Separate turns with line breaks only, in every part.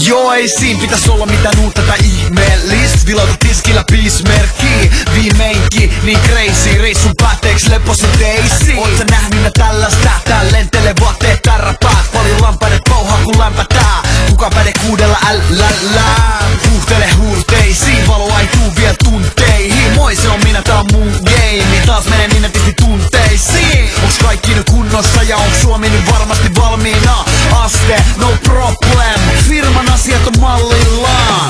Joo, ei siinä pitäis olla mitään uutta tai ihmeellistä. Vilauta tiskillä piismerkki, viimeinkin niin crazy. Reissun päätteeks lepossa teisi. Oot sä nähnyt tällaista? Tää lentelee vaatteet tärräpäät. Paljon lampaidet pauhaa kun lämpätää. Kuka päde kuudella Huuhtele huurteisiin, valoa ei tuu vielä tunteihin. Moi se on minä, tää on mun game. Taas menee niin nätisti tunteisiin. Onks kaikki nyt kunnossa ja onks Suomi nyt varmasti valmiina? Aste, no problem. Firman asiat on mallillaan.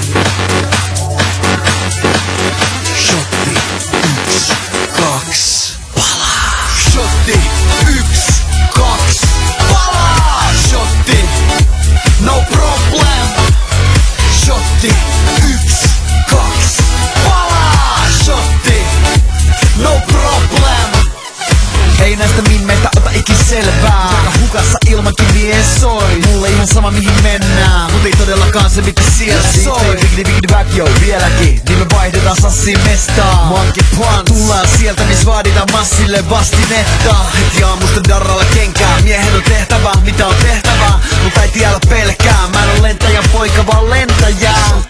Shotti, 1, 2, palaa. Shotti, 1, 2, palaa. Shotti, no problem. Shotti, 1, 2, palaa. Shotti, no problem. Ei näistä mimmeistä ota ikin selvää. Aika hukassa ilmankin vie soi. Mulle ihan sama mihin mennään, mut ei todellakaan se mitä siellä soi. Bigdi back yo vieläkin, niin me vaihdetaan sassiin mestaan. Monkey punch, tullaan sieltä mis vaaditaan massille vastinetta. Heti aamusta darralla kenkää, miehen on tehtävä mitä on tehtävä. Mutta ei tiedä pelkää, mä en oo lentäjän poika vaan lentäjä.